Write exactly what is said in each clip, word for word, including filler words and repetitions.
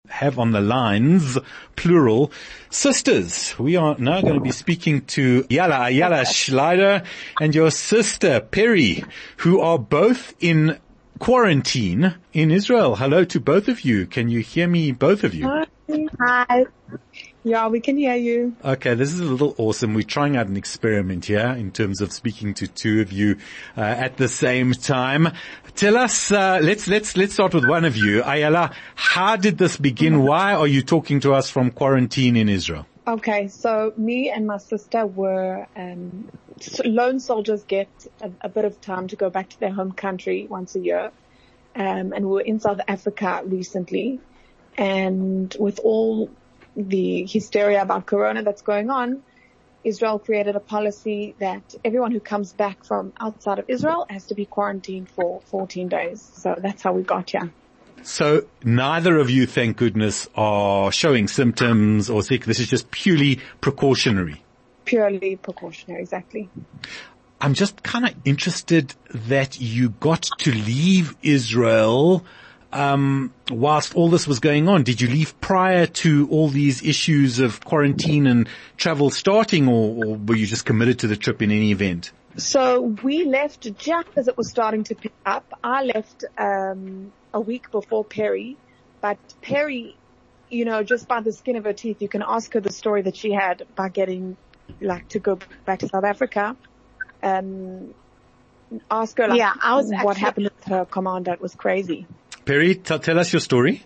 have on the lines, plural, sisters. We are now going to be speaking to Ayala, Ayala Schleider and your sister, Perry, who are both in quarantine in Israel. Hello to both of you. Can you hear me, both of you? Hi. Hi. Yeah, we can hear you. Okay, this is a little awesome. We're trying out an experiment here in terms of speaking to two of you uh, at the same time. Tell us, uh, let's let's let's start with one of you. Ayala, how did this begin? Why are you talking to us from quarantine in Israel? Okay, so me and my sister were um lone soldiers get a, a bit of time to go back to their home country once a year. Um, and we were in South Africa recently. And with all the hysteria about Corona that's going on, Israel created a policy that everyone who comes back from outside of Israel has to be quarantined for fourteen days. So that's how we got here. So neither of you, thank goodness, are showing symptoms or sick. This is just purely precautionary. Purely precautionary, exactly. I'm just kind of interested that you got to leave Israel um whilst all this was going on. Did you leave prior to all these issues of quarantine and travel starting, or, or were you just committed to the trip in any event? So we left just as it was starting to pick up. I left um a week before Perry, but Perry, you know, just by the skin of her teeth, you can ask her the story that she had by getting, like, to go back to South Africa. Um, ask her, like, yeah, I was what actually- happened with her commander. It was crazy. Perry, t- tell us your story.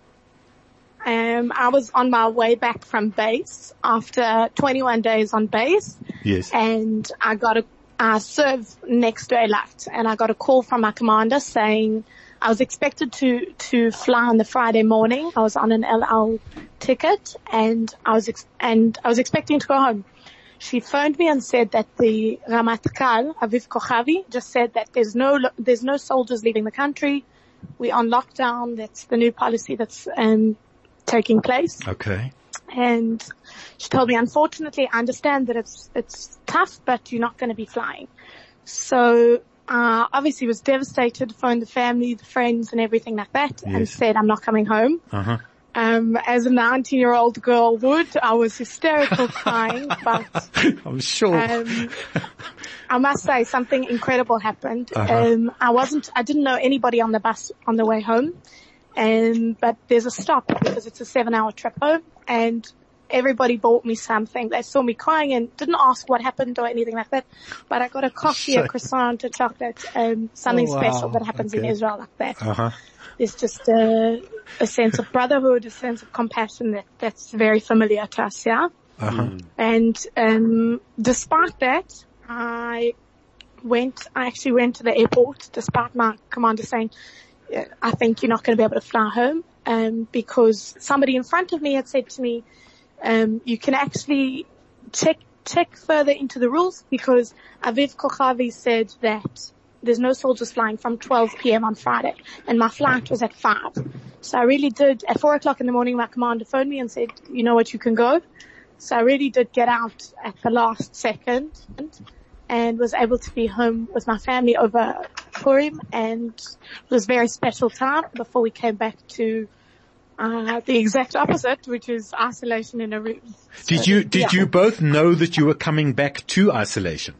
Um, I was on my way back from base after twenty-one days on base. Yes. And I got a, I served next to Eilat, and I got a call from my commander saying I was expected to, to fly on the Friday morning. I was on an L L ticket, and I was, ex- and I was expecting to go home. She phoned me and said that the Ramatkal, Aviv Kochavi, just said that there's no, there's no soldiers leaving the country. We're on lockdown. That's the new policy that's um taking place. Okay. And she told me, unfortunately, I understand that it's it's tough, but you're not going to be flying. So uh obviously was devastated, phoned the family, the friends and everything like that, Yes. and said, I'm not coming home. Uh-huh. Um, as a nineteen-year-old girl would, I was hysterical crying, but I'm sure. um, I must say something incredible happened. Uh-huh. Um, I wasn't, I didn't know anybody on the bus on the way home. Um, but there's a stop because it's a seven hour trip home, and everybody bought me something. They saw me crying and didn't ask what happened or anything like that. But I got a coffee, a croissant, a chocolate, um, something Oh, wow. special that happens Okay. in Israel like that. Uh-huh. There's just a, a sense of brotherhood, a sense of compassion that, that's very familiar to us, yeah? Uh-huh. And, um, despite that, I went, I actually went to the airport despite my commander saying, yeah, I think you're not going to be able to fly home, um, because somebody in front of me had said to me, um, you can actually check, check further into the rules because Aviv Kochavi said that there's no soldiers flying from twelve p.m. on Friday, and my flight was at five. So I really did, at four o'clock in the morning, my commander phoned me and said, you know what, you can go. So I really did get out at the last second and was able to be home with my family over Purim, and it was a very special time before we came back to uh the exact opposite, which is isolation in a room. Did So, you, did yeah. you both know that you were coming back to isolation?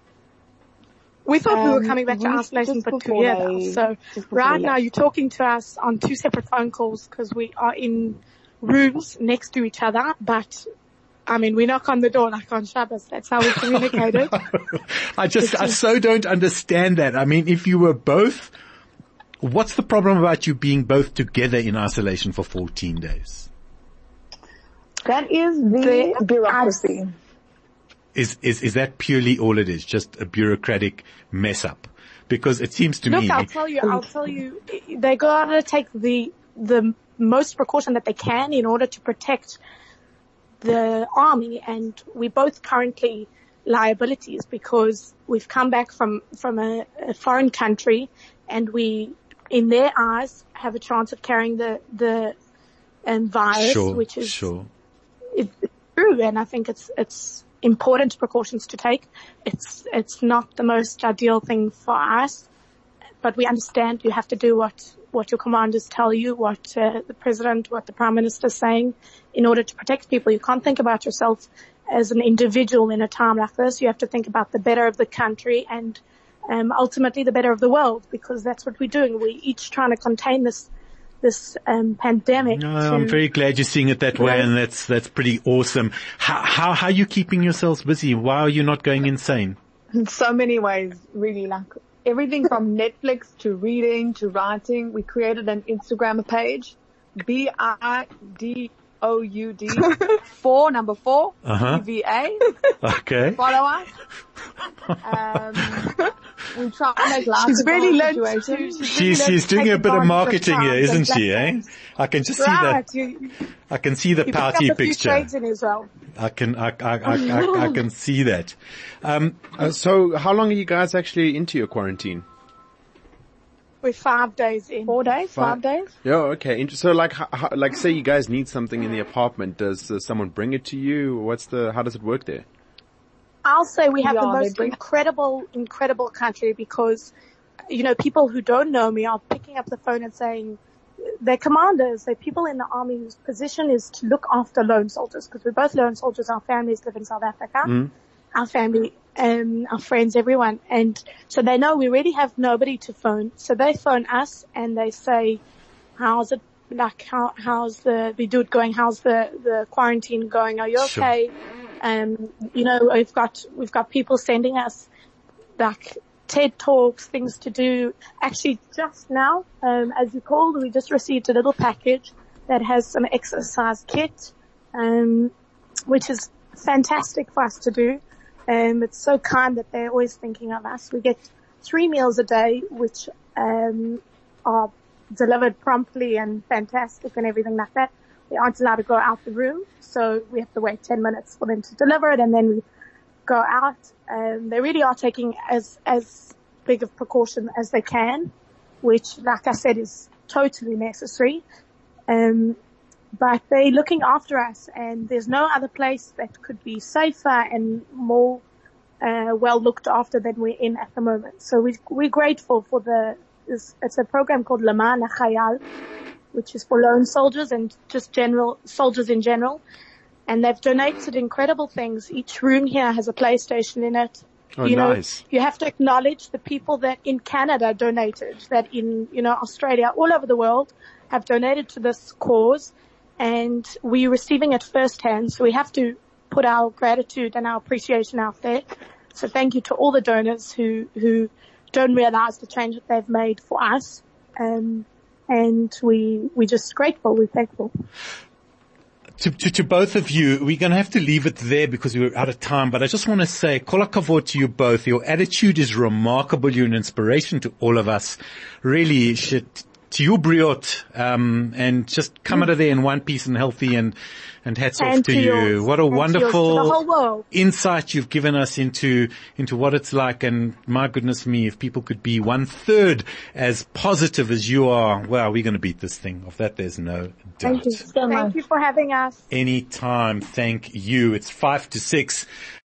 We thought we were Um, coming back to we- isolation just for two before years. they- So just before right they now left. you're talking to us on two separate phone calls because we are in rooms next to each other, but I mean, we knock on the door like on Shabbos. That's how we communicated. I just, I so don't understand that. I mean, if you were both, what's the problem about you being both together in isolation for fourteen days? That is the, The- bureaucracy. Is, is, is that purely all it is? Just a bureaucratic mess up? Because it seems to Look, me, I'll tell you, I'll tell you, they gotta take the, the most precaution that they can in order to protect the army, and we both currently liabilities because we've come back from, from a, a foreign country, and we, in their eyes, have a chance of carrying the, the, um, virus, sure, which is, sure. it's true, and I think it's, it's important precautions to take. It's, it's not the most ideal thing for us, but we understand you have to do what, what your commanders tell you, what uh, the president, what the prime minister is saying in order to protect people. You can't think about yourself as an individual in a time like this. You have to think about the better of the country and um, ultimately the better of the world, because that's what we're doing. We're each trying to contain this this um, pandemic. No, to, I'm very glad you're seeing it that way, and that's that's pretty awesome. How, how how are you keeping yourselves busy? Why are you not going insane? In so many ways, really, like everything from Netflix to reading to writing. We created an Instagram page, B I D O U D, four, number four, Uh-huh. E V A. Okay. Follow us. Um, we try to make life She's of the really whole learned situation. to- She's really she's doing take a bit of advantage marketing here, times and isn't she? Eh? platforms. I can just see Right. that. You, I can see the you picked up pouty a few picture. trades in Israel. I can I I I, I, I can see that. Um, Uh, so how long are you guys actually into your quarantine? We're five days in. Four days, Five- five days. Yeah, okay. Inter- So like, how, how, like say you guys need something in the apartment, does uh, someone bring it to you? What's the, how does it work there? I'll say we have Yeah, the they most bring- incredible, incredible country because, you know, people who don't know me are picking up the phone and saying they're commanders, they're people in the army whose position is to look after lone soldiers, because we're both lone soldiers. Our families live in South Africa. Mm. Our family, um, our friends, everyone. And so they know we really have nobody to phone. So they phone us and they say, how's it, like, how, how's the, the dude going? How's the, the quarantine going? Are you Sure. okay? Um, you know, we've got, we've got people sending us like TED Talks, things to do. Actually, just now, um, as you called, we just received a little package that has some exercise kit, um, which is fantastic for us to do. Um, it's so kind that they're always thinking of us. We get three meals a day, which, um, are delivered promptly and fantastic and everything like that. We aren't allowed to go out the room, so we have to wait ten minutes for them to deliver it, and then we go out. Um, they really are taking as, as big of precaution as they can, which, like I said, is totally necessary. Um, but they're looking after us, and there's no other place that could be safer and more, uh, well looked after than we're in at the moment. So we, we're grateful for the, it's, it's a program called Leman HaChayal, which is for lone soldiers and just general, soldiers in general. And they've donated incredible things. Each room here has a PlayStation in it. Oh, you know, nice. you have to acknowledge the people that in Canada donated, that in, you know, Australia, all over the world have donated to this cause, and we're receiving it firsthand. So we have to put our gratitude and our appreciation out there. So thank you to all the donors who, who don't realize the change that they've made for us. Um, and we, we're just grateful. We're thankful. To, to, to both of you, we're going to have to leave it there because we're out of time, but I just want to say, kol hakavod to you both. Your attitude is remarkable. You're an inspiration to all of us. Really, shit, to you, Briot, um, and just come out of there in one piece and healthy, and, and hats off And to to you. yours. What a And to yours, to the wonderful whole world. insight you've given us into, into what it's like. And my goodness me, if people could be one third as positive as you are, wow, we're going to beat this thing. Of that, there's no doubt. Thank you so much. Thank you for having us. Anytime. Thank you. It's five to six.